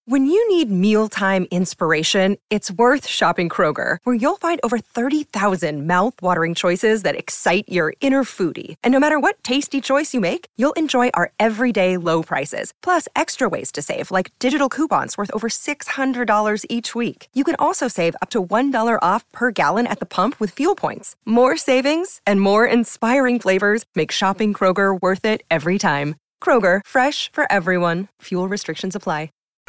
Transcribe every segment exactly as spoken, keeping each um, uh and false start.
When you need mealtime inspiration, it's worth shopping Kroger, where you'll find over thirty thousand mouth-watering choices that excite your inner foodie. And no matter what tasty choice you make, you'll enjoy our everyday low prices, plus extra ways to save, like digital coupons worth over six hundred dollars each week. You can also save up to one dollar off per gallon at the pump with fuel points. More savings and more inspiring flavors make shopping Kroger worth it every time. Kroger, fresh for everyone. Fuel restrictions apply.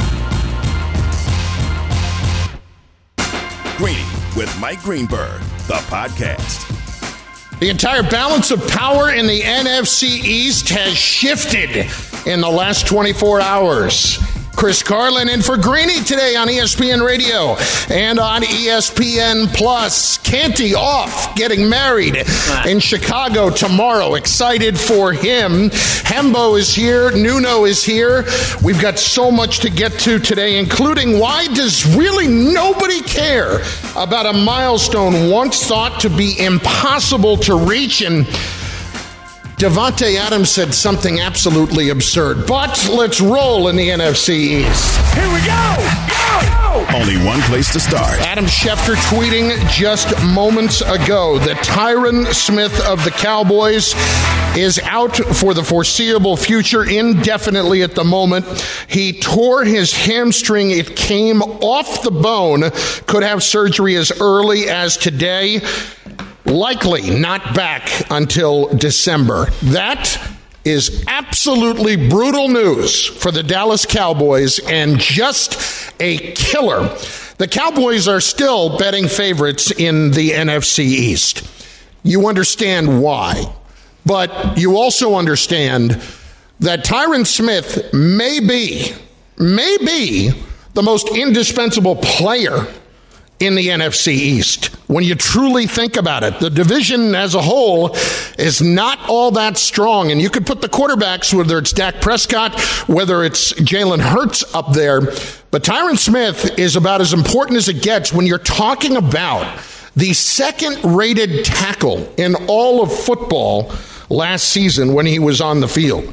Greeny with Mike Greenberg, the podcast. The entire balance of power in the N F C East has shifted in the last twenty-four hours. Chris Carlin in for Greeny today on E S P N Radio and on E S P N Plus. Canty off, getting married in Chicago tomorrow. Excited for him. Hembo is here. Nuno is here. We've got so much to get to today, including why does really nobody care about a milestone once thought to be impossible to reach? And Davante Adams said something absolutely absurd. But let's roll in the N F C East. Here we go! Go! Only one place to start. Adam Schefter tweeting just moments ago that Tyron Smith of the Cowboys is out for the foreseeable future, indefinitely at the moment. He tore his hamstring. It came off the bone. Could have surgery as early as today. Likely not back until December. That is absolutely brutal news for the Dallas Cowboys and just a killer. The Cowboys are still betting favorites in the N F C East. You understand why. But you also understand that Tyron Smith may be, may be the most indispensable player in the N F C East. When you truly think about it, the division as a whole is not all that strong. And you could put the quarterbacks, whether it's Dak Prescott, whether it's Jalen Hurts up there. But Tyron Smith is about as important as it gets when you're talking about the second-rated tackle in all of football last season when he was on the field.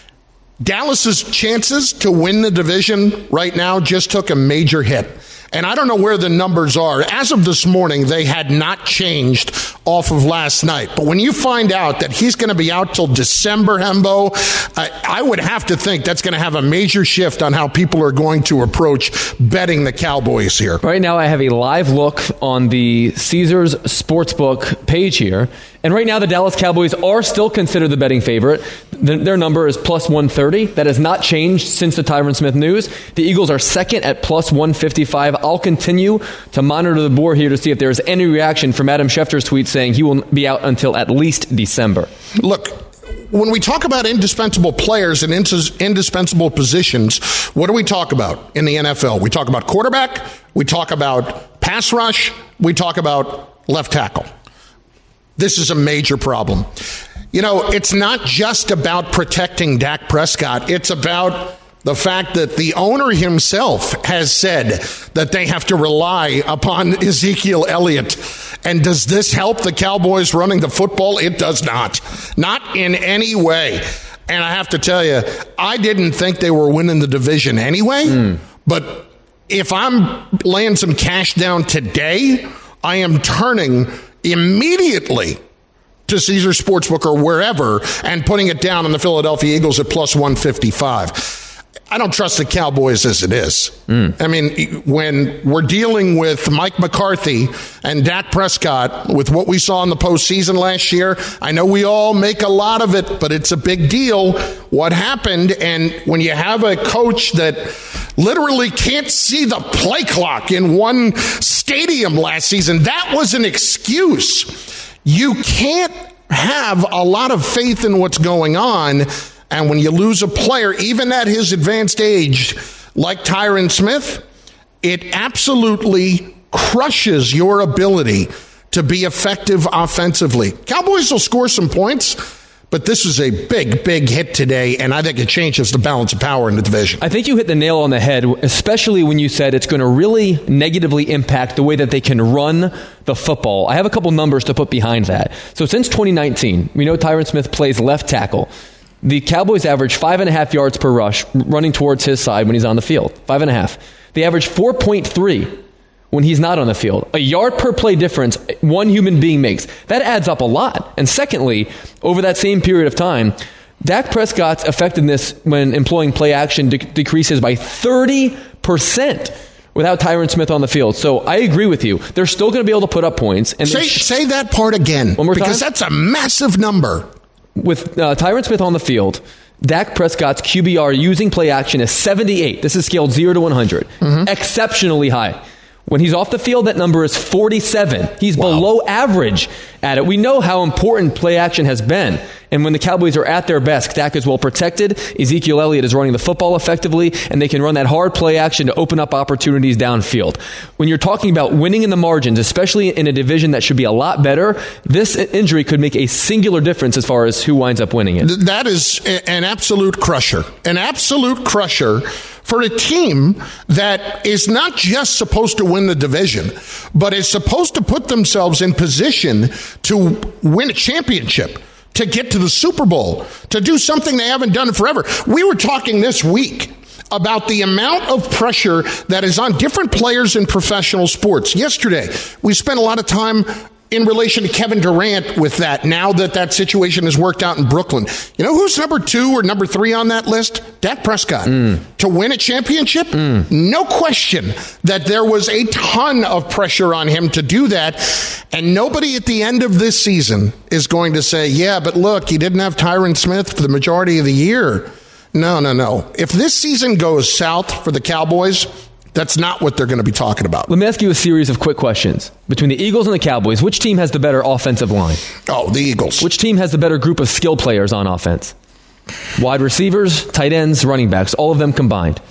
Dallas's chances to win the division right now just took a major hit. And I don't know where the numbers are. As of this morning, they had not changed off of last night. But when you find out that he's going to be out till December, Hembo, I, I would have to think that's going to have a major shift on how people are going to approach betting the Cowboys here. Right now, I have a live look on the Caesars Sportsbook page here. And right now, the Dallas Cowboys are still considered the betting favorite. The, their number is plus one thirty. That has not changed since the Tyron Smith news. The Eagles are second at plus one fifty-five. I'll continue to monitor the board here to see if there is any reaction from Adam Schefter's tweet saying he will be out until at least December. Look, when we talk about indispensable players and indispensable positions, what do we talk about in the N F L? We talk about quarterback, we talk about pass rush, we talk about left tackle. This is a major problem. You know, it's not just about protecting Dak Prescott. It's about the fact that the owner himself has said that they have to rely upon Ezekiel Elliott. And does this help the Cowboys running the football? It does not. Not in any way. And I have to tell you, I didn't think they were winning the division anyway. Mm. But if I'm laying some cash down today, I am turning immediately to Caesar Sportsbook or wherever and putting it down on the Philadelphia Eagles at plus one fifty-five. I don't trust the Cowboys as it is. Mm. I mean, when we're dealing with Mike McCarthy and Dak Prescott with what we saw in the postseason last year, I know we all make a lot of it, but it's a big deal what happened. And when you have a coach that literally can't see the play clock in one stadium last season, that was an excuse. You can't have a lot of faith in what's going on. And when you lose a player, even at his advanced age, like Tyron Smith, it absolutely crushes your ability to be effective offensively. Cowboys will score some points, but this is a big, big hit today, and I think it changes the balance of power in the division. I think you hit the nail on the head, especially when you said it's going to really negatively impact the way that they can run the football. I have a couple numbers to put behind that. So since twenty nineteen, we know Tyron Smith plays left tackle. the Cowboys average five and a half yards per rush running towards his side when he's on the field. Five and a half. They average four point three when he's not on the field. A yard per play difference one human being makes. That adds up a lot. And secondly, over that same period of time, Dak Prescott's effectiveness when employing play action de- decreases by thirty percent without Tyron Smith on the field. So I agree with you. They're still going to be able to put up points. And say, sh- say that part again. One more time? Because that's a massive number. With uh, Tyron Smith on the field, Dak Prescott's Q B R using play action is seventy-eight. This is scaled zero to one hundred. Mm-hmm. Exceptionally high. When he's off the field, that number is forty-seven. He's wow. below average at it. We know how important play action has been. And when the Cowboys are at their best, Dak is well protected. Ezekiel Elliott is running the football effectively, and they can run that hard play action to open up opportunities downfield. When you're talking about winning in the margins, especially in a division that should be a lot better, this injury could make a singular difference as far as who winds up winning it. That is an absolute crusher. An absolute crusher for a team that is not just supposed to win the division, but is supposed to put themselves in position to win a championship, to get to the Super Bowl, to do something they haven't done in forever. We were talking this week about the amount of pressure that is on different players in professional sports. Yesterday, we spent a lot of time in relation to Kevin Durant with that, now that that situation has worked out in Brooklyn. You know who's number two or number three on that list? Dak Prescott. Mm. To win a championship? Mm. No question that there was a ton of pressure on him to do that. And nobody at the end of this season is going to say, yeah, but look, you didn't have Tyron Smith for the majority of the year. No, no, no. If this season goes south for the Cowboys, that's not what they're going to be talking about. Let me ask you a series of quick questions. Between the Eagles and the Cowboys, which team has the better offensive line? Oh, the Eagles. Which team has the better group of skill players on offense? Wide receivers, tight ends, running backs, all of them combined.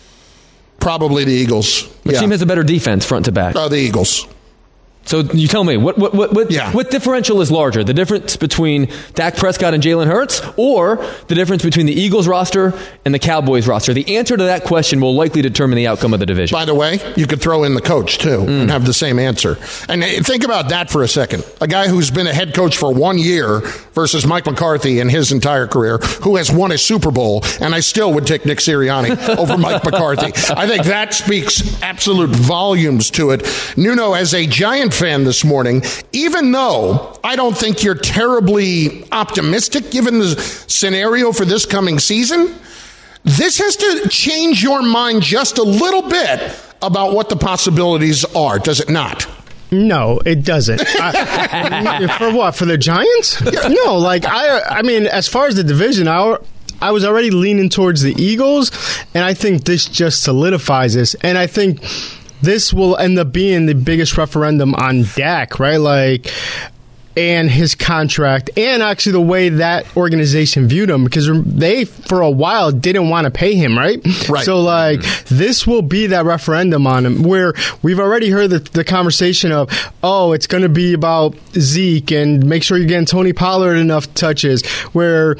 Probably the Eagles. Which yeah. team has a better defense front to back? Oh, the Eagles. So you tell me, what what what what, yeah. what differential is larger? The difference between Dak Prescott and Jalen Hurts, or the difference between the Eagles roster and the Cowboys roster? The answer to that question will likely determine the outcome of the division. By the way, you could throw in the coach, too, mm. and have the same answer. And think about that for a second. A guy who's been a head coach for one year versus Mike McCarthy in his entire career, who has won a Super Bowl, and I still would take Nick Sirianni over Mike McCarthy. I think that speaks absolute volumes to it. Nuno, as a Giant fan this morning, even though I don't think you're terribly optimistic given the scenario for this coming season, this has to change your mind just a little bit about what the possibilities are, does it not? No, it doesn't. I, for what? For the Giants? No, like I I mean, as far as the division, I I was already leaning towards the Eagles, and I think this just solidifies this. And I think this will end up being the biggest referendum on Dak, right? Like, and his contract, and actually the way that organization viewed him, because they, for a while, didn't want to pay him, right? Right. So, like, mm-hmm. this will be that referendum on him, where we've already heard the, the conversation of, oh, it's going to be about Zeke, and make sure you're getting Tony Pollard enough touches, where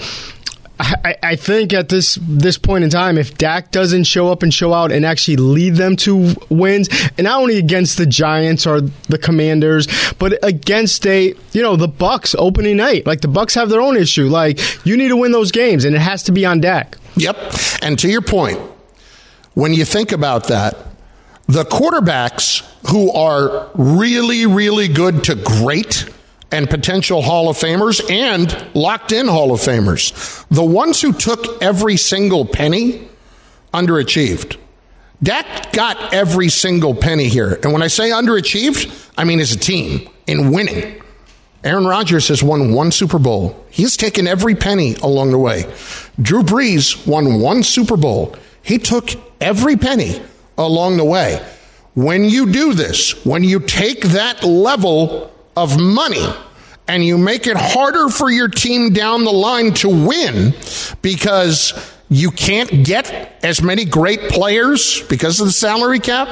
I, I think at this this point in time, if Dak doesn't show up and show out and actually lead them to wins, and not only against the Giants or the Commanders, but against a you know the Bucs opening night, like the Bucs have their own issue. Like, you need to win those games, and it has to be on Dak. Yep. And to your point, when you think about that, the quarterbacks who are really, really good to great and potential Hall of Famers and locked-in Hall of Famers, the ones who took every single penny, underachieved. Dak got every single penny here. And when I say underachieved, I mean as a team in winning. Aaron Rodgers has won one Super Bowl. He's taken every penny along the way. Drew Brees won one Super Bowl. He took every penny along the way. When you do this, when you take that level of money and you make it harder for your team down the line to win because you can't get as many great players because of the salary cap,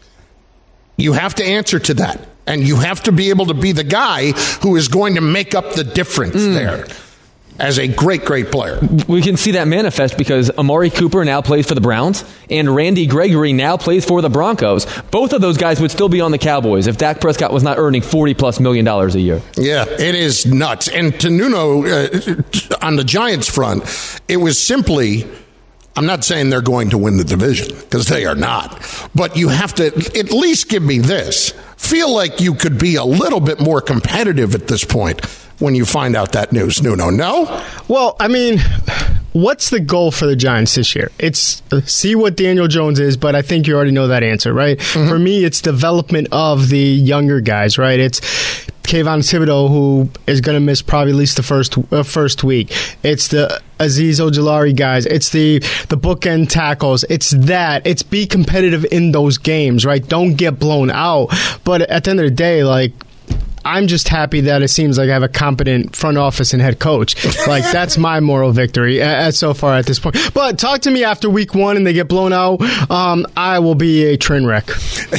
you have to answer to that. And you have to be able to be the guy who is going to make up the difference mm. there. as a great, great player. We can see that manifest because Amari Cooper now plays for the Browns and Randy Gregory now plays for the Broncos. Both of those guys would still be on the Cowboys if Dak Prescott was not earning forty plus million dollars a year. Yeah, it is nuts. And to Nuno, uh, on the Giants front, it was simply, I'm not saying they're going to win the division because they are not, but you have to at least give me this. Feel like you could be a little bit more competitive at this point when you find out that news, Nuno. No? Well, I mean, what's the goal for the Giants this year? It's see what Daniel Jones is, but I think you already know that answer, right? Mm-hmm. For me, it's development of the younger guys, right? It's Kayvon Thibodeau, who is going to miss probably at least the first uh, first week. It's the Azeez Ojulari guys. It's the the bookend tackles. It's that. It's be competitive in those games, right? Don't get blown out. But at the end of the day, like, I'm just happy that it seems like I have a competent front office and head coach. Like, that's my moral victory uh, so far at this point. But talk to me after week one and they get blown out. Um, I will be a train wreck.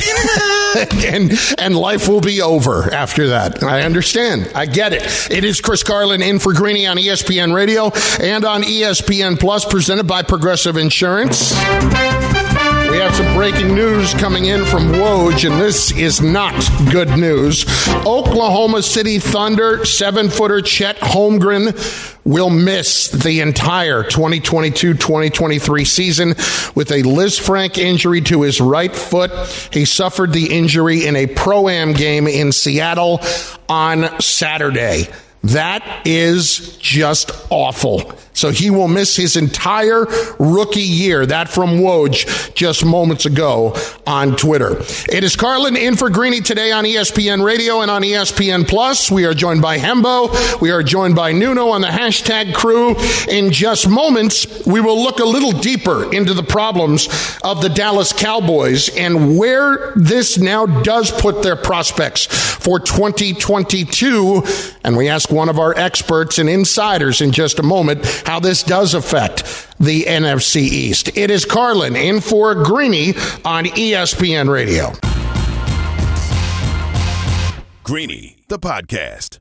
and and life will be over after that. I understand. I get it. It is Chris Carlin in for Greeny on E S P N Radio and on E S P N Plus, presented by Progressive Insurance. We have some breaking news coming in from Woj, and this is not good news. Oklahoma City Thunder seven-footer Chet Holmgren will miss the entire twenty twenty-two twenty twenty-three season with a Lisfranc injury to his right foot. He suffered the injury in a Pro-Am game in Seattle on Saturday. That is just awful. So he will miss his entire rookie year. That from Woj just moments ago on Twitter. It is Carlin in for Greeny today on E S P N Radio and on E S P N Plus. We are joined by Hembo. We are joined by Nuno on the hashtag crew. In just moments, we will look a little deeper into the problems of the Dallas Cowboys and where this now does put their prospects for twenty twenty-two. And we ask one of our experts and insiders in just a moment how this does affect the N F C East. It is Carlin in for Greeny on E S P N Radio. Greeny, the podcast.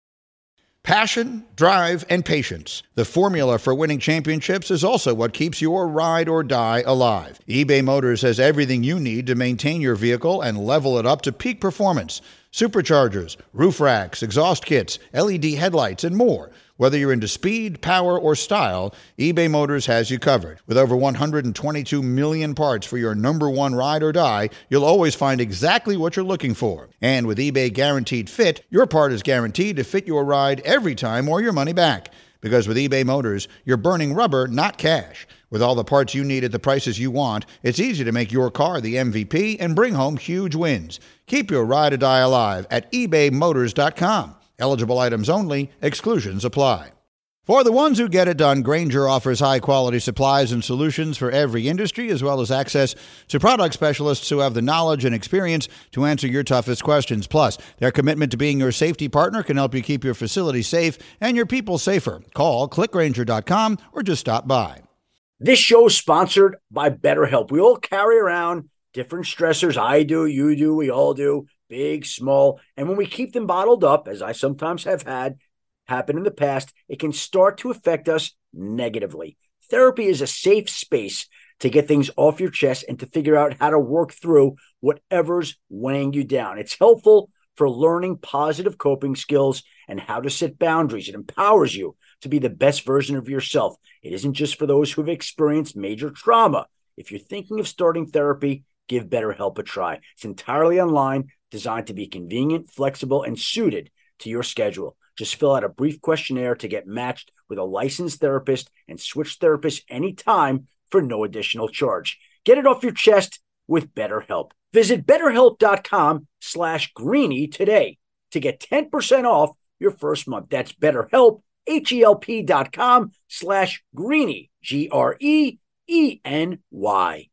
Passion, drive, and patience. The formula for winning championships is also what keeps your ride or die alive. eBay Motors has everything you need to maintain your vehicle and level it up to peak performance. Superchargers, roof racks, exhaust kits, L E D headlights, and more. Whether you're into speed, power, or style, eBay Motors has you covered. With over one hundred twenty-two million parts for your number one ride or die, you'll always find exactly what you're looking for. And with eBay Guaranteed Fit, your part is guaranteed to fit your ride every time or your money back. Because with eBay Motors, you're burning rubber, not cash. With all the parts you need at the prices you want, it's easy to make your car the M V P and bring home huge wins. Keep your ride or die alive at ebay motors dot com. Eligible items only. Exclusions apply. For the ones who get it done, Grainger offers high-quality supplies and solutions for every industry, as well as access to product specialists who have the knowledge and experience to answer your toughest questions. Plus, their commitment to being your safety partner can help you keep your facility safe and your people safer. Call click grainger dot com or just stop by. This show is sponsored by BetterHelp. We all carry around different stressors. I do, you do, we all do, big, small. And when we keep them bottled up, as I sometimes have had happen in the past, it can start to affect us negatively. Therapy is a safe space to get things off your chest and to figure out how to work through whatever's weighing you down. It's helpful for learning positive coping skills and how to set boundaries. It empowers you to be the best version of yourself. It isn't just for those who've experienced major trauma. If you're thinking of starting therapy, give BetterHelp a try. It's entirely online, designed to be convenient, flexible, and suited to your schedule. Just fill out a brief questionnaire to get matched with a licensed therapist and switch therapists anytime for no additional charge. Get it off your chest with BetterHelp. Visit betterhelp.com slash greeny today to get ten percent off your first month. That's BetterHelp, H-E-L-P dot com slash greeny, G R E E N Y.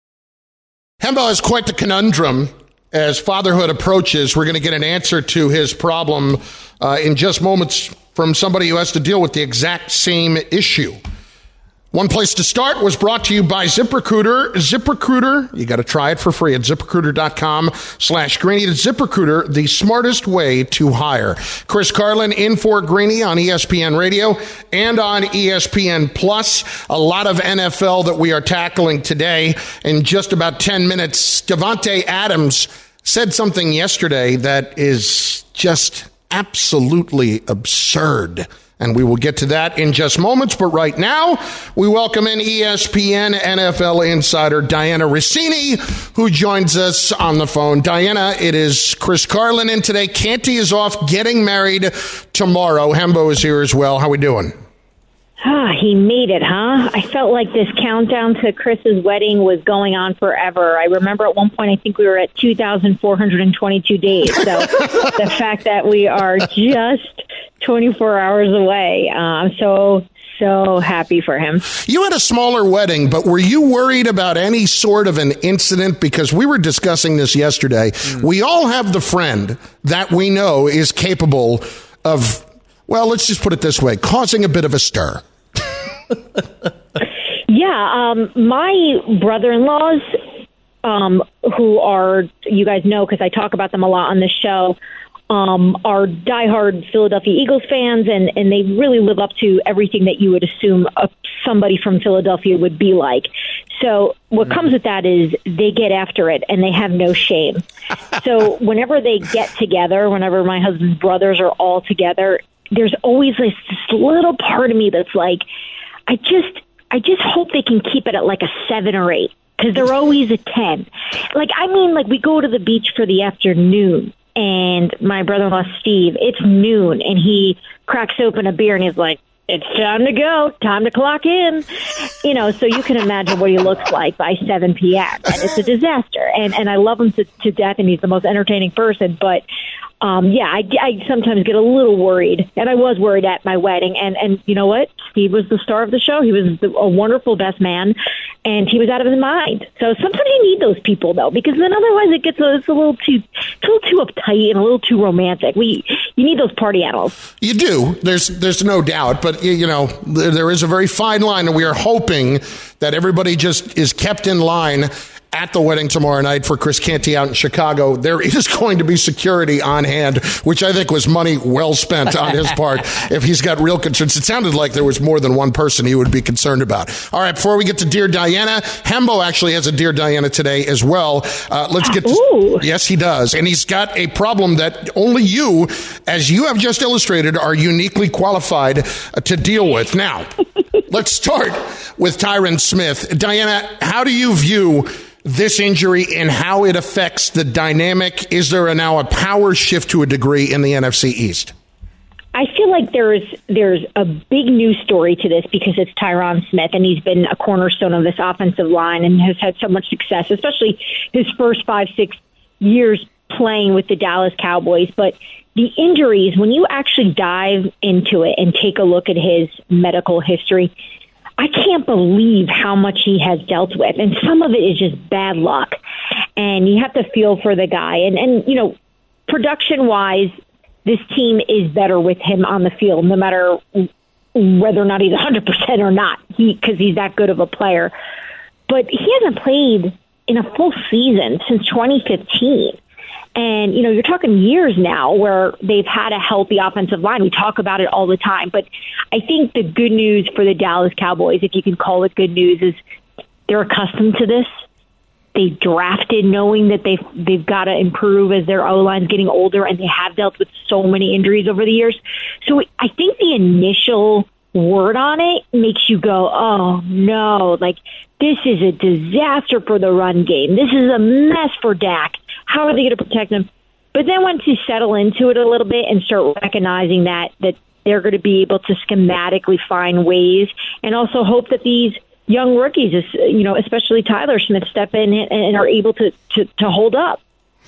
Hembo has quite the conundrum as fatherhood approaches. We're going to get an answer to his problem uh, in just moments from somebody who has to deal with the exact same issue. One place to start was brought to you by ZipRecruiter. ZipRecruiter, you got to try it for free at ZipRecruiter.com slash Greeny. ZipRecruiter, the smartest way to hire. Chris Carlin in for Greeny on E S P N Radio and on E S P N Plus. A lot of N F L that we are tackling today. In just about ten minutes, Davante Adams said something yesterday that is just absolutely absurd. And we will get to that in just moments. But right now, we welcome in E S P N N F L insider Dianna Russini, who joins us on the phone. Dianna, it is Chris Carlin in today. Canty is off getting married tomorrow. Hembo is here as well. How we doing? Ah, he made it, huh? I felt like this countdown to Chris's wedding was going on forever. I remember at one point, I think we were at two thousand four hundred twenty-two days. So the fact that we are just twenty-four hours away, uh, I'm so, so happy for him. You had a smaller wedding, but were you worried about any sort of an incident? Because we were discussing this yesterday. Mm. We all have the friend that we know is capable of, well, let's just put it this way, causing a bit of a stir. Yeah, um, my brother-in-laws, um, who are, you guys know because I talk about them a lot on the show, um, are diehard Philadelphia Eagles fans, and, and they really live up to everything that you would assume a, somebody from Philadelphia would be like. So what mm. comes with that is they get after it, and they have no shame. So whenever they get together, whenever my husband's brothers are all together, there's always this, this little part of me that's like, I just, I just hope they can keep it at like a seven or eight, because they're always a ten. Like, I mean, like we go to the beach for the afternoon, and my brother-in-law Steve, it's noon, and he cracks open a beer, and he's like, "It's time to go, time to clock in." You know, so you can imagine what he looks like by seven p.m. and it's a disaster. And and I love him to, to death, and he's the most entertaining person, but. Um, yeah, I, I sometimes get a little worried, and I was worried at my wedding. And, and you know what? Steve was the star of the show. He was the, a wonderful best man, and he was out of his mind. So sometimes you need those people, though, because then otherwise it gets a, it's a little too, it's a little too uptight and a little too romantic. We you need those party animals. You do. There's there's no doubt, but you know there, there is a very fine line, and we are hoping that everybody just is kept in line at the wedding tomorrow night for Chris Canty out in Chicago. There is going to be security on hand, which I think was money well spent on his part if he's got real concerns. It sounded like there was more than one person he would be concerned about. All right, before we get to Dear Diana, Hembo actually has a Dear Diana today as well. Uh, let's get to... Ooh. Yes, he does. And he's got a problem that only you, as you have just illustrated, are uniquely qualified uh, to deal with. Now, let's start with Tyron Smith. Diana, how do you view this injury and how it affects the dynamic? Is there a, now a power shift to a degree in the N F C East? I feel like there's there's a big news story to this because it's Tyron Smith, and he's been a cornerstone of this offensive line and has had so much success, especially his first five, six years playing with the Dallas Cowboys. But the injuries, when you actually dive into it and take a look at his medical history, I can't believe how much he has dealt with. And some of it is just bad luck. And you have to feel for the guy. And, and you know, production-wise, this team is better with him on the field, no matter whether or not he's one hundred percent or not, because he, he's that good of a player. But he hasn't played in a full season since twenty fifteen. And, you know, you're talking years now where they've had a healthy offensive line. We talk about it all the time. But I think the good news for the Dallas Cowboys, if you can call it good news, is they're accustomed to this. They drafted knowing that they've, they've got to improve as their O-line's getting older, and they have dealt with so many injuries over the years. So I think the initial word on it makes you go, oh, no, like, this is a disaster for the run game. This is a mess for Dak. How are they going to protect them? But then once you settle into it a little bit and start recognizing that that they're going to be able to schematically find ways, and also hope that these young rookies, you know, especially Tyler Smith, step in and are able to, to, to hold up.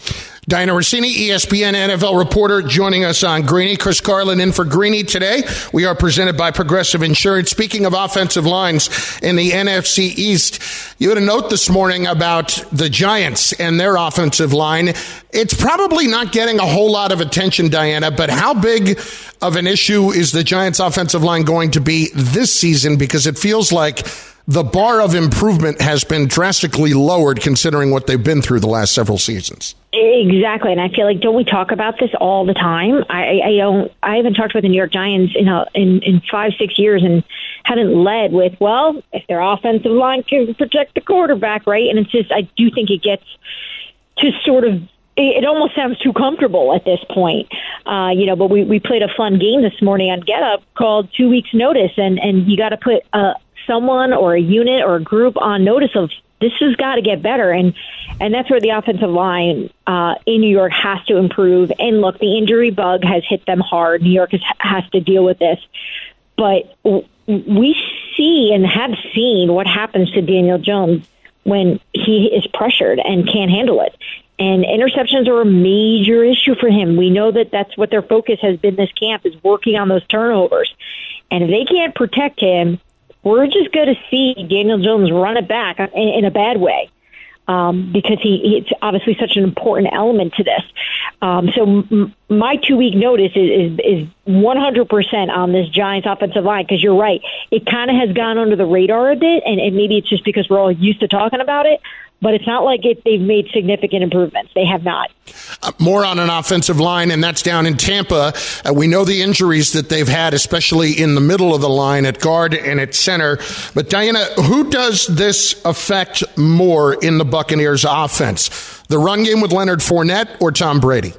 Diana Rossini, E S P N N F L reporter, joining us on Greeny. Chris Carlin in for Greeny today. We are presented by Progressive Insurance. Speaking of offensive lines in the N F C East, you had a note this morning about the Giants and their offensive line. It's probably not getting a whole lot of attention, Diana, but how big of an issue is the Giants' offensive line going to be this season? Because it feels like the bar of improvement has been drastically lowered considering what they've been through the last several seasons. Exactly, and I feel like, don't we talk about this all the time? I, I don't. I haven't talked about the New York Giants in a, in in five, six years, and hadn't led with, well, if their offensive line can protect the quarterback, right? And it's just, I do think it gets to sort of, it almost sounds too comfortable at this point, uh, you know. But we we played a fun game this morning on Get Up called Two Weeks Notice, and and you got to put a. someone or a unit or a group on notice of this has got to get better. And, and that's where the offensive line uh, in New York has to improve. And look, the injury bug has hit them hard. New York has, has to deal with this. But we see and have seen what happens to Daniel Jones when he is pressured and can't handle it. And interceptions are a major issue for him. We know that that's what their focus has been this camp, is working on those turnovers. And if they can't protect him, we're just going to see Daniel Jones run it back in, in a bad way, um, because he it's obviously such an important element to this. Um, so m- my two-week notice is, is, is one hundred percent on this Giants offensive line, because you're right. It kind of has gone under the radar a bit, and, and maybe it's just because we're all used to talking about it. But it's not like it, they've made significant improvements. They have not. Uh, more on an offensive line, and that's down in Tampa. Uh, we know the injuries that they've had, especially in the middle of the line at guard and at center. But, Diana, who does this affect more in the Buccaneers' offense? The run game with Leonard Fournette or Tom Brady?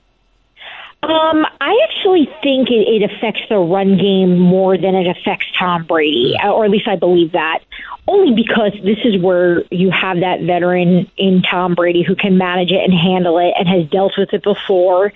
Um, I actually think it, it affects the run game more than it affects Tom Brady, or at least I believe that. Only because this is where you have that veteran in Tom Brady who can manage it and handle it and has dealt with it before.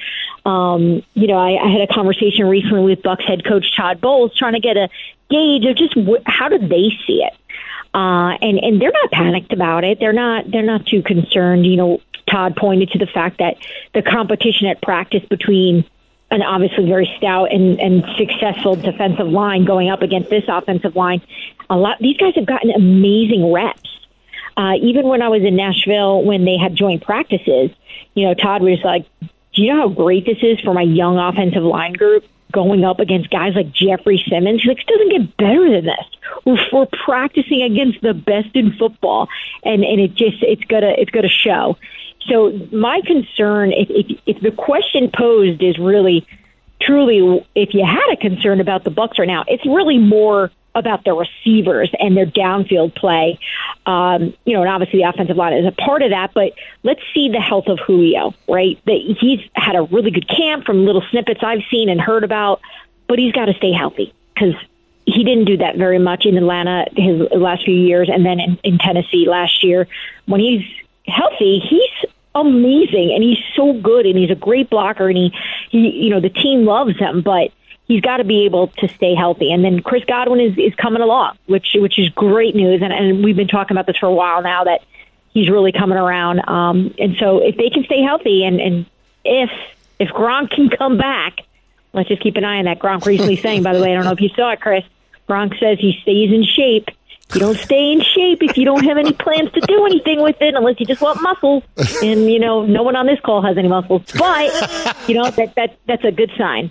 Um, you know, I, I had a conversation recently with Bucs head coach Todd Bowles trying to get a gauge of just wh- how do they see it. Uh, and, and they're not panicked about it. They're not, they're not too concerned. You know, Todd pointed to the fact that the competition at practice between an obviously very stout and, and successful defensive line going up against this offensive line, a lot, these guys have gotten amazing reps. Uh, even when I was in Nashville, when they had joint practices, you know, Todd was like, do you know how great this is for my young offensive line group going up against guys like Jeffrey Simmons? He's like, it doesn't get better than this. We're, we're practicing against the best in football, and, and it just, it's gonna, it's gonna show. So my concern, if, if, if the question posed is really, truly, if you had a concern about the Bucs right now, it's really more about their receivers and their downfield play. Um, you know, and obviously the offensive line is a part of that, but let's see the health of Julio, right? That he's had a really good camp from little snippets I've seen and heard about, but he's got to stay healthy because he didn't do that very much in Atlanta his last few years, and then in, in Tennessee last year. When he's healthy, he's amazing, and he's so good, and he's a great blocker, and he, he you know, the team loves him, but he's got to be able to stay healthy. And then Chris Godwin is, is coming along, which which is great news, and, and we've been talking about this for a while now, that he's really coming around. Um, and so if they can stay healthy, and, and if if Gronk can come back, let's just keep an eye on that. Gronk recently saying, by the way, I don't know if you saw it, Chris, Gronk says he stays in shape. You don't stay in shape if you don't have any plans to do anything with it, unless you just want muscles. And, you know, no one on this call has any muscles. But, you know, that, that that's a good sign.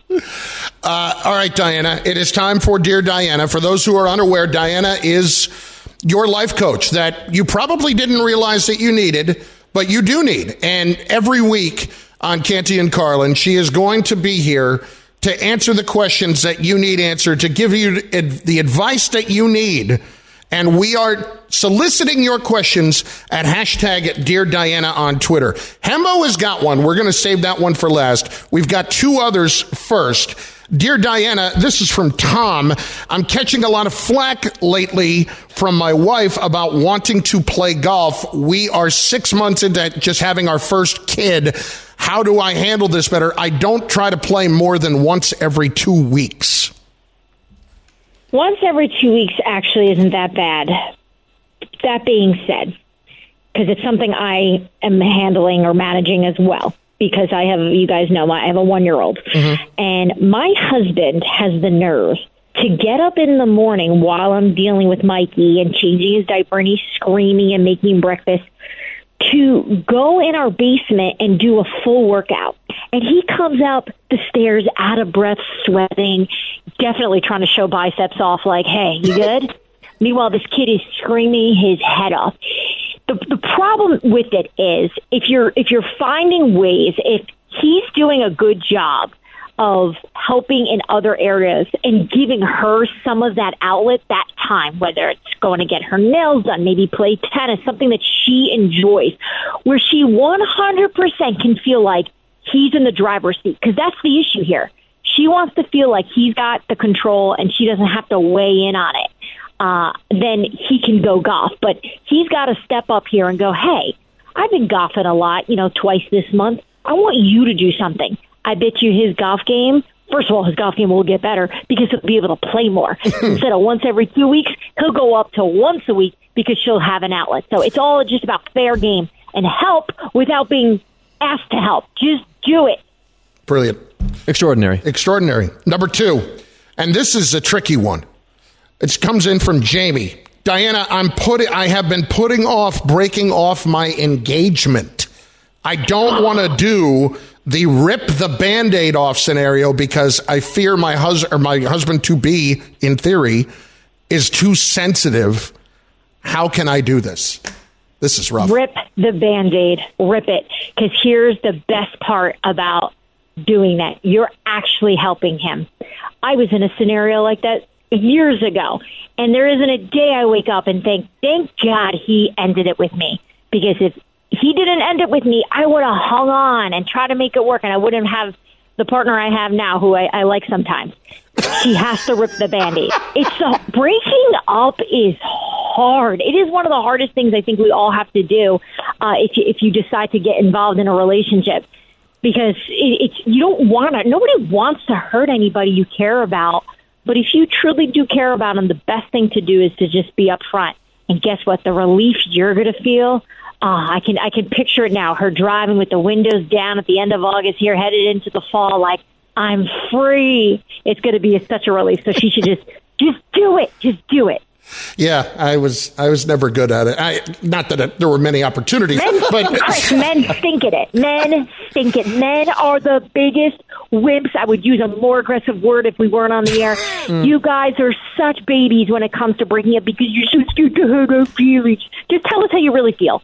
Uh, all right, Diana, it is time for Dear Diana. For those who are unaware, Diana is your life coach that you probably didn't realize that you needed, but you do need. And every week on Canty and Carlin, she is going to be here to answer the questions that you need answered, to give you the advice that you need. And we are soliciting your questions at hashtag Dear Diana on Twitter. Hembo has got one. We're going to save that one for last. We've got two others first. Dear Diana, this is from Tom. I'm catching a lot of flack lately from my wife about wanting to play golf. We are six months into just having our first kid. How do I handle this better? I don't try to play more than once every two weeks. Once every two weeks actually isn't that bad. That being said, because it's something I am handling or managing as well. because I have, you guys know, I have a one-year-old. Mm-hmm. And my husband has the nerve to get up in the morning while I'm dealing with Mikey and changing his diaper and he's screaming and making breakfast, to go in our basement and do a full workout. And he comes up the stairs out of breath, sweating, definitely trying to show biceps off like, hey, you good? Meanwhile, this kid is screaming his head off. The, the problem with it is if you're if you're finding ways, if he's doing a good job of helping in other areas and giving her some of that outlet, that time, whether it's going to get her nails done, maybe play tennis, something that she enjoys, where she one hundred percent can feel like he's in the driver's seat, because that's the issue here. She wants to feel like he's got the control and she doesn't have to weigh in on it. Uh, then he can go golf. But he's got to step up here and go, hey, I've been golfing a lot, you know, twice this month. I want you to do something. I bet you his golf game, first of all, his golf game will get better because he'll be able to play more. Instead of once every two weeks, he'll go up to once a week because she'll have an outlet. So it's all just about fair game and help without being asked to help. Just do it. Brilliant. Extraordinary. Extraordinary. Number two, and this is a tricky one. It comes in from Jamie. Diana, I'm putting. I have been putting off breaking off my engagement. I don't want to do the rip the Band-Aid off scenario because I fear my husband or my husband to be, in theory, is too sensitive. How can I do this? This is rough. Rip the Band-Aid. Rip it. Because here's the best part about doing that. You're actually helping him. I was in a scenario like that years ago, and there isn't a day I wake up and think, thank God he ended it with me. Because if he didn't end it with me, I would have hung on and tried to make it work, and I wouldn't have the partner I have now, who I, I like sometimes. She has to rip the Band-Aid. It's a, breaking up is hard. It is one of the hardest things I think we all have to do uh, if you, if you decide to get involved in a relationship, because it, it's you don't want to. Nobody wants to hurt anybody you care about. But if you truly do care about them, the best thing to do is to just be upfront. And guess what? The relief you're going to feel. Uh, I can I can picture it now. Her driving with the windows down at the end of August here, headed into the fall, like, I'm free. It's going to be a, such a relief. So she should just just do it. Just do it. Yeah, I was I was never good at it. I, not that it, there were many opportunities, men, but men stink at it. Men stink at. Men are the biggest wimps. I would use a more aggressive word if we weren't on the air. Mm. You guys are such babies when it comes to breaking up because you're so scared to hurt our feelings. Just tell us how you really feel.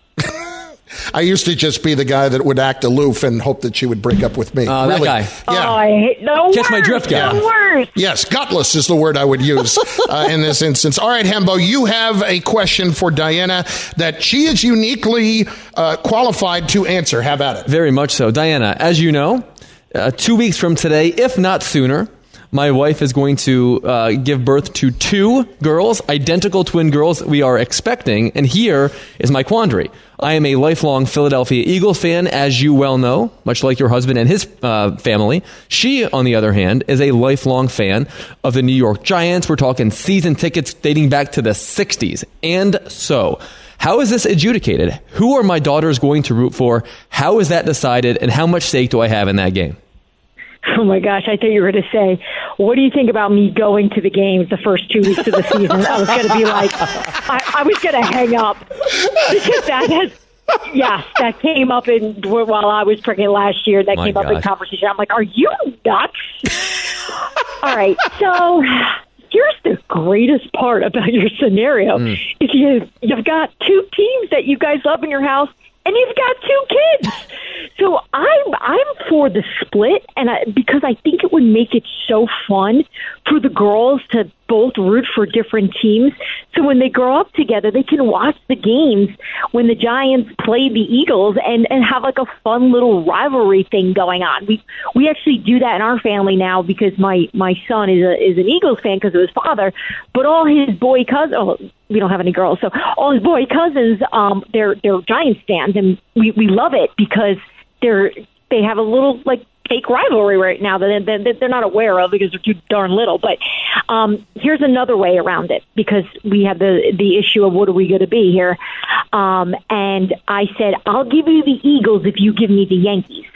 I used to just be the guy that would act aloof and hope that she would break up with me. Uh, really. That guy. Yeah. Oh, I hate the Catch my drift, guy. The worst. Yes, gutless is the word I would use uh, in this instance. All right, Hembo, you have a question for Diana that she is uniquely uh, qualified to answer. Have at it. Very much so. Diana, as you know, uh, two weeks from today, if not sooner, my wife is going to uh, give birth to two girls, identical twin girls we are expecting. And here is my quandary. I am a lifelong Philadelphia Eagles fan, as you well know, much like your husband and his uh, family. She, on the other hand, is a lifelong fan of the New York Giants. We're talking season tickets dating back to the sixties. And so, how is this adjudicated? Who are my daughters going to root for? How is that decided? And how much stake do I have in that game? Oh, my gosh. I thought you were going to say, what do you think about me going to the games the first two weeks of the season? I was going to be like, I, I was going to hang up because that has, yes, that came up in while I was pregnant last year. That my came gosh. up in conversation. I'm like, are you nuts? All right. So here's the greatest part about your scenario. Mm. Is you, you've got two teams that you guys love in your house, and you've got two kids. So I'm I'm for the split, and I, because I think it would make it so fun for the girls to both root for different teams. So when they grow up together, they can watch the games when the Giants play the Eagles and, and have like a fun little rivalry thing going on. We we actually do that in our family now because my, my son is a is an Eagles fan because of his father, but all his boy cousins. Oh, we don't have any girls, so all his boy cousins, um, they're they're Giants fans, and we, we love it because they're they have a little like fake rivalry right now that they're, they're not aware of because they're too darn little. But um, here's another way around it because we have the the issue of what are we going to be here. Um, and I said, I'll give you the Eagles if you give me the Yankees.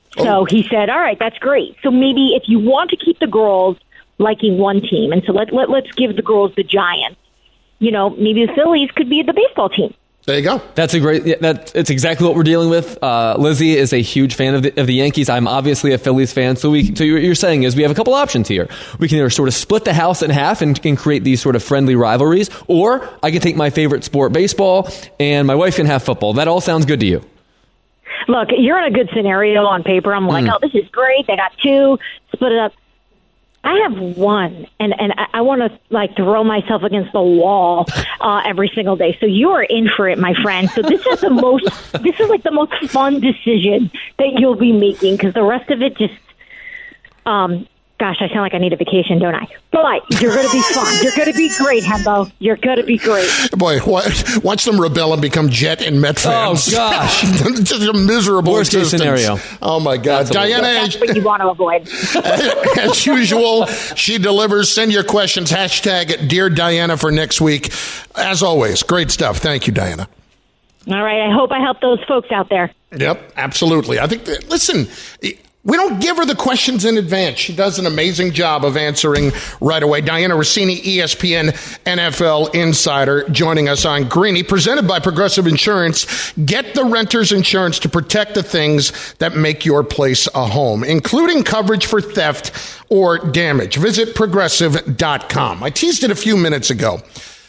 So he said, all right, that's great. So maybe if you want to keep the girls liking one team, and so let, let, let's give the girls the Giants, you know, maybe the Phillies could be the baseball team. There you go. That's a great. Yeah, that it's exactly what we're dealing with. Uh, Lizzie is a huge fan of the, of the Yankees. I'm obviously a Phillies fan. So we. So what you're saying is we have a couple options here. We can either sort of split the house in half and, and create these sort of friendly rivalries, or I can take my favorite sport, baseball, and my wife can have football. That all sounds good to you. Look, you're in a good scenario on paper. I'm like, mm. oh, this is great. They got two. Split it up. I have one, and, and I, I want to like throw myself against the wall uh, every single day. So you are in for it, my friend. So this is the most, this is like the most fun decision that you'll be making, because the rest of it just, um, gosh, I sound like I need a vacation, don't I? But you're going to be fun. You're going to be great, Hembo. You're going to be great. Boy, watch them rebel and become Jet and Met fans. Oh, gosh. Just a miserable Worst case scenario. Oh, my God. That's Diana. That's what you want to avoid. As usual, she delivers. Send your questions. Hashtag Dear Diana for next week. As always, great stuff. Thank you, Diana. All right. I hope I helped those folks out there. Yep, absolutely. I think, that, listen, we don't give her the questions in advance. She does an amazing job of answering right away. Diana Rossini, E S P N N F L Insider, joining us on Greeny, presented by Progressive Insurance. Get the renter's insurance to protect the things that make your place a home, including coverage for theft or damage. Visit progressive dot com. I teased it a few minutes ago.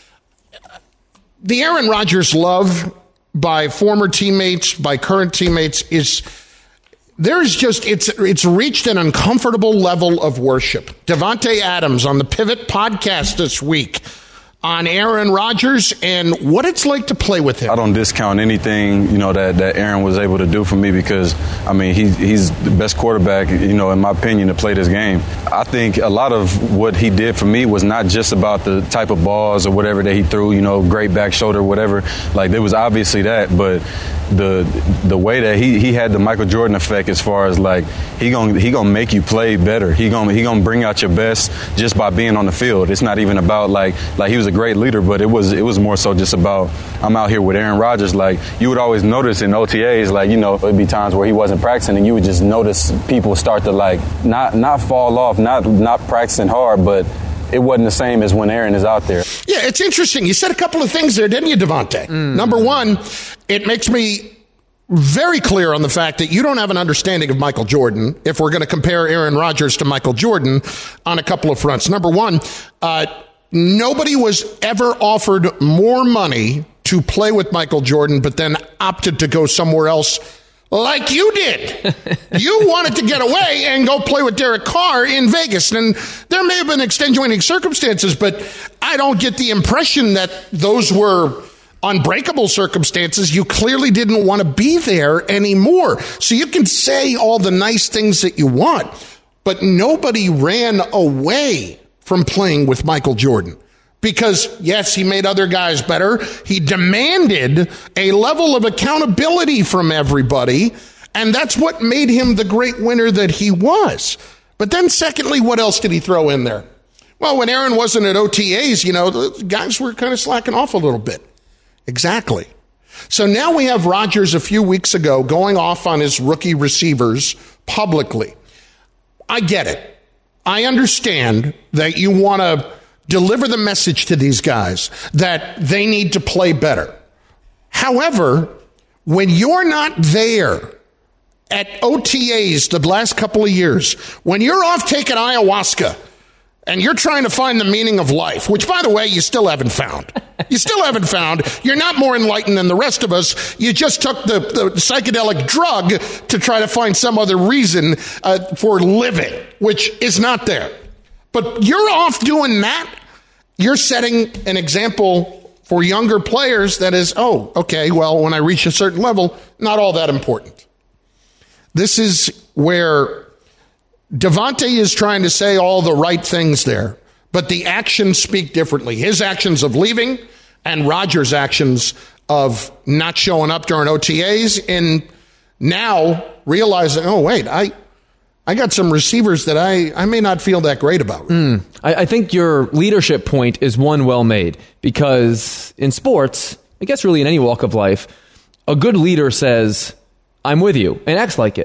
The Aaron Rodgers love by former teammates, by current teammates, is... There's just, it's it's reached an uncomfortable level of worship. Davante Adams on the Pivot podcast this week on Aaron Rodgers and what it's like to play with him. I don't discount anything, you know, that, that Aaron was able to do for me, because, I mean, he, he's the best quarterback, you know, in my opinion, to play this game. I think a lot of what he did for me was not just about the type of balls or whatever that he threw, you know, great back shoulder, whatever. Like, there was obviously that, but the the way that he, he had the Michael Jordan effect, as far as, like, he gonna he gonna make you play better. He gonna he gonna bring out your best just by being on the field. It's not even about, like, like he was a great leader, but it was it was more so just about, I'm out here with Aaron Rodgers. Like, you would always notice in O T As, like, you know, it'd be times where he wasn't practicing, and you would just notice people start to, like, not not fall off, not not practicing hard, but it wasn't the same as when Aaron is out there. Yeah, it's interesting. You said a couple of things there, didn't you, Davante? Mm. Number one, it makes me very clear on the fact that you don't have an understanding of Michael Jordan if we're going to compare Aaron Rodgers to Michael Jordan on a couple of fronts. Number one, uh, nobody was ever offered more money to play with Michael Jordan, but then opted to go somewhere else like you did. You wanted to get away and go play with Derek Carr in Vegas. And there may have been extenuating circumstances, but I don't get the impression that those were unbreakable circumstances. You clearly didn't want to be there anymore. So you can say all the nice things that you want, but nobody ran away from playing with Michael Jordan. Because, yes, he made other guys better. He demanded a level of accountability from everybody, and that's what made him the great winner that he was. But then, secondly, what else did he throw in there? Well, when Aaron wasn't at O T As, you know, the guys were kind of slacking off a little bit. Exactly. So now we have Rodgers a few weeks ago going off on his rookie receivers publicly. I get it. I understand that you want to deliver the message to these guys that they need to play better. However, when you're not there at O T As the last couple of years, when you're off taking ayahuasca and you're trying to find the meaning of life, which, by the way, you still haven't found. You still haven't found. You're not more enlightened than the rest of us. You just took the, the psychedelic drug to try to find some other reason uh, for living, which is not there. But you're off doing that. You're setting an example for younger players that is, oh, okay, well, when I reach a certain level, not all that important. This is where Davante is trying to say all the right things there, but the actions speak differently. His actions of leaving and Rodgers' actions of not showing up during O T As, and now realizing, oh, wait, I I got some receivers that I, I may not feel that great about. Mm. I, I think your leadership point is one well made, because in sports, I guess really in any walk of life, a good leader says, I'm with you, and acts like it.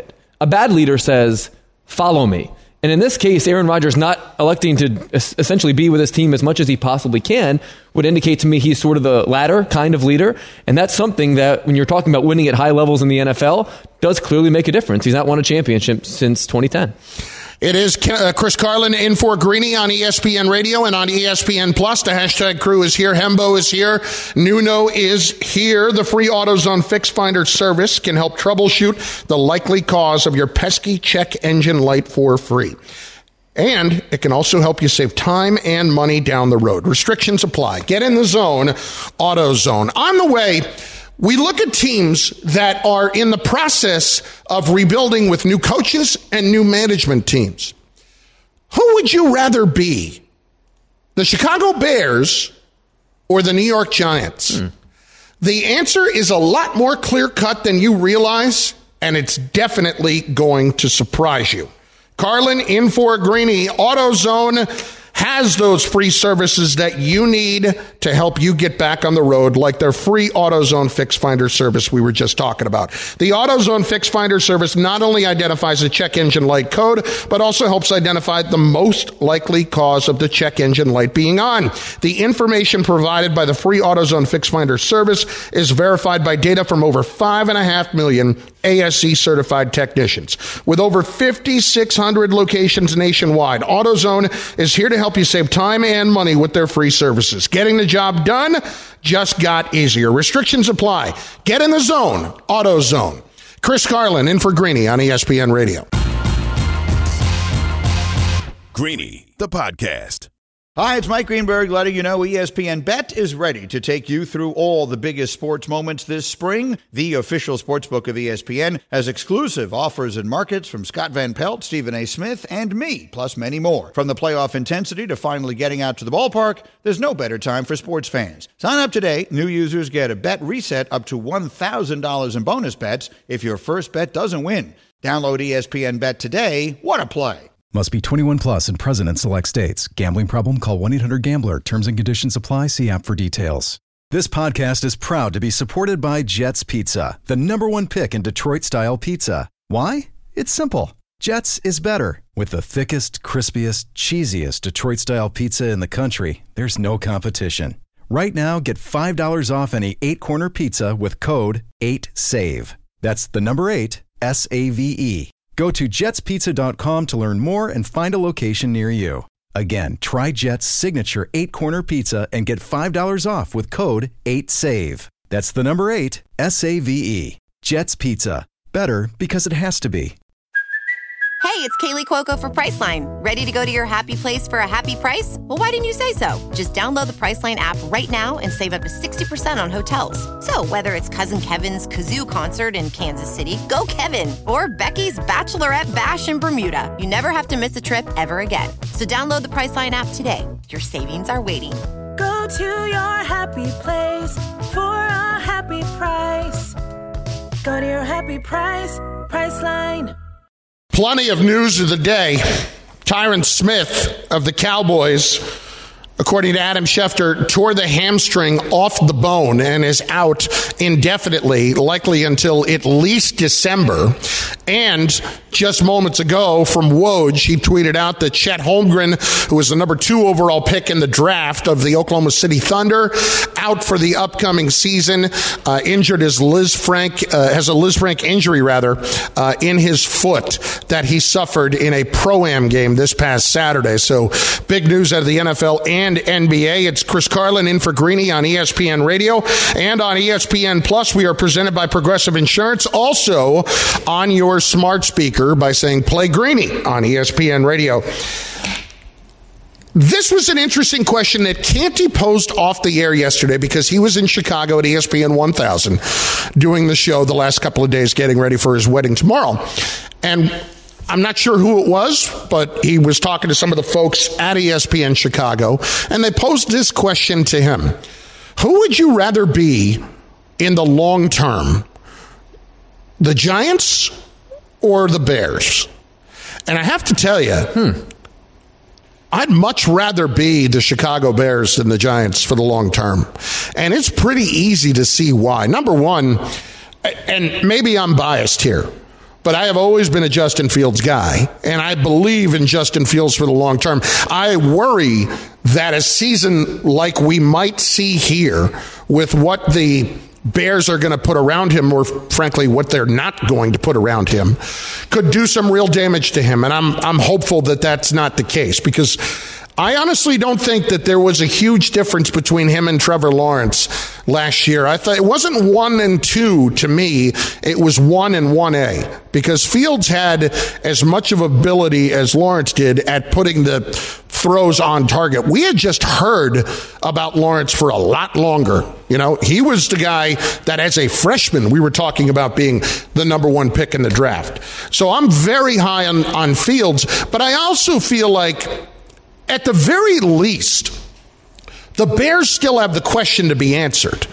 A bad leader says, follow me. And in this case, Aaron Rodgers not electing to essentially be with his team as much as he possibly can would indicate to me he's sort of the latter kind of leader. And that's something that, when you're talking about winning at high levels in the N F L, does clearly make a difference. He's not won a championship since twenty ten. It is uh, Chris Carlin in for Greeny on E S P N Radio and on E S P N Plus. The hashtag crew is here. Hembo is here. Nuno is here. The free AutoZone Fix Finder service can help troubleshoot the likely cause of your pesky check engine light for free. And it can also help you save time and money down the road. Restrictions apply. Get in the zone. AutoZone. On the way, we look at teams that are in the process of rebuilding with new coaches and new management teams. Who would you rather be? The Chicago Bears or the New York Giants? Mm. The answer is a lot more clear-cut than you realize, and it's definitely going to surprise you. Carlin in for Greeny. AutoZone has those free services that you need to help you get back on the road, like their free AutoZone Fix Finder service we were just talking about. The AutoZone Fix Finder service not only identifies a check engine light code, but also helps identify the most likely cause of the check engine light being on. The information provided by the free AutoZone Fix Finder service is verified by data from over five and a half million A S E certified technicians. With over fifty-six hundred locations nationwide, AutoZone is here to help you save time and money with their free services. Getting the job done just got easier. Restrictions apply. Get in the zone. AutoZone. Chris Carlin in for Greeny on E S P N Radio. Greeny, the podcast. Hi, it's Mike Greenberg letting you know E S P N Bet is ready to take you through all the biggest sports moments this spring. The official sportsbook of E S P N has exclusive offers and markets from Scott Van Pelt, Stephen A. Smith, and me, plus many more. From the playoff intensity to finally getting out to the ballpark, there's no better time for sports fans. Sign up today. New users get a bet reset up to one thousand dollars in bonus bets if your first bet doesn't win. Download E S P N Bet today. What a play. Must be twenty-one plus and present in select states. Gambling problem? Call one eight hundred gambler. Terms and conditions apply. See app for details. This podcast is proud to be supported by Jets Pizza, the number one pick in Detroit-style pizza. Why? It's simple. Jets is better. With the thickest, crispiest, cheesiest Detroit-style pizza in the country, there's no competition. Right now, get five dollars off any eight-corner pizza with code eight save. That's the number eight, S A V E. Go to jets pizza dot com to learn more and find a location near you. Again, try Jet's signature eight-corner pizza and get five dollars off with code eight save. That's the number eight, S A V E. Jet's Pizza. Better because it has to be. Hey, it's Kaylee Cuoco for Priceline. Ready to go to your happy place for a happy price? Well, why didn't you say so? Just download the Priceline app right now and save up to sixty percent on hotels. So whether it's Cousin Kevin's Kazoo Concert in Kansas City, go Kevin, or Becky's Bachelorette Bash in Bermuda, you never have to miss a trip ever again. So download the Priceline app today. Your savings are waiting. Go to your happy place for a happy price. Go to your happy price, Priceline. Plenty of news of the day. Tyron Smith of the Cowboys, according to Adam Schefter, tore the hamstring off the bone and is out indefinitely, likely until at least December. And just moments ago from Woj, he tweeted out that Chet Holmgren, who was the number two overall pick in the draft of the Oklahoma City Thunder, out for the upcoming season, uh, injured his Liz Frank, uh, has a Liz Frank injury rather, uh, in his foot that he suffered in a Pro-Am game this past Saturday. So big news out of the N F L and N B A. It's Chris Carlin in for Greeny on E S P N Radio and on E S P N Plus. We are presented by Progressive Insurance. Also on your smart speaker by saying play Greeny on E S P N Radio. This was an interesting question that Canty posed off the air yesterday because he was in Chicago at E S P N one thousand doing the show the last couple of days, getting ready for his wedding tomorrow. And I'm not sure who it was, but he was talking to some of the folks at E S P N Chicago, and they posed this question to him. Who would you rather be in the long term, the Giants or the Bears? And I have to tell you, hmm, I'd much rather be the Chicago Bears than the Giants for the long term. And it's pretty easy to see why. Number one, and maybe I'm biased here, but I have always been a Justin Fields guy, and I believe in Justin Fields for the long term. I worry that a season like we might see here with what the Bears are going to put around him, or frankly, what they're not going to put around him, could do some real damage to him. And I'm I'm hopeful that that's not the case, because I honestly don't think that there was a huge difference between him and Trevor Lawrence last year. I thought it wasn't one and two to me. It was one and one A, because Fields had as much of ability as Lawrence did at putting the throws on target. We had just heard about Lawrence for a lot longer. You know, he was the guy that as a freshman, we were talking about being the number one pick in the draft. So I'm very high on, on Fields, but I also feel like at the very least, the Bears still have the question to be answered.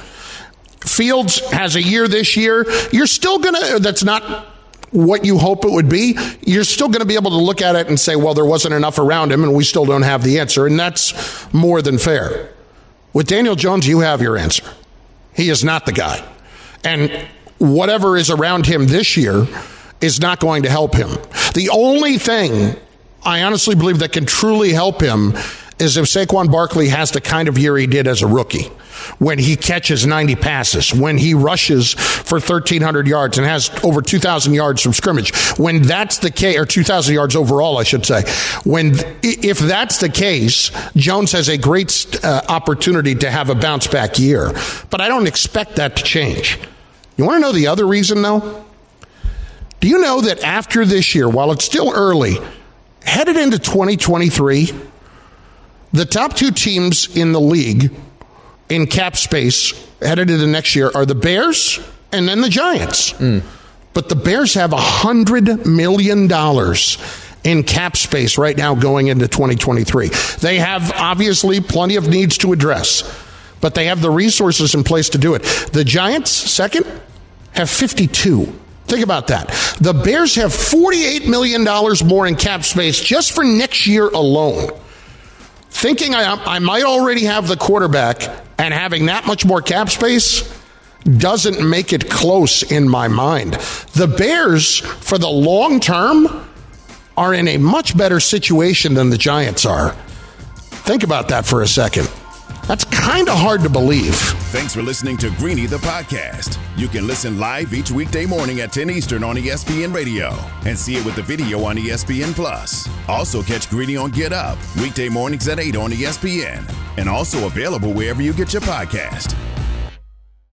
Fields has a year this year. You're still going to, that's not what you hope it would be. You're still going to be able to look at it and say, well, there wasn't enough around him and we still don't have the answer. And that's more than fair. With Daniel Jones, you have your answer. He is not the guy. And whatever is around him this year is not going to help him. The only thing I honestly believe that can truly help him is if Saquon Barkley has the kind of year he did as a rookie, when he catches ninety passes, when he rushes for thirteen hundred yards and has over two thousand yards from scrimmage. When that's the case, or two thousand yards overall, I should say. When, if that's the case, Jones has a great uh, opportunity to have a bounce back year. But I don't expect that to change. You want to know the other reason, though? Do you know that after this year, while it's still early, headed into twenty twenty-three, the top two teams in the league in cap space headed into next year are the Bears and then the Giants. Mm. But the Bears have one hundred million dollars in cap space right now going into twenty twenty-three. They have obviously plenty of needs to address, but they have the resources in place to do it. The Giants, second, have fifty-two. Think about that. The Bears have forty-eight million dollars more in cap space just for next year alone. Thinking I, I might already have the quarterback and having that much more cap space doesn't make it close in my mind. The Bears, for the long term, are in a much better situation than the Giants are. Think about that for a second. That's kind of hard to believe. Thanks for listening to Greeny the podcast. You can listen live each weekday morning at ten Eastern on E S P N Radio and see it with the video on E S P N Plus. Also catch Greeny on Get Up weekday mornings at eight on E S P N and also available wherever you get your podcast.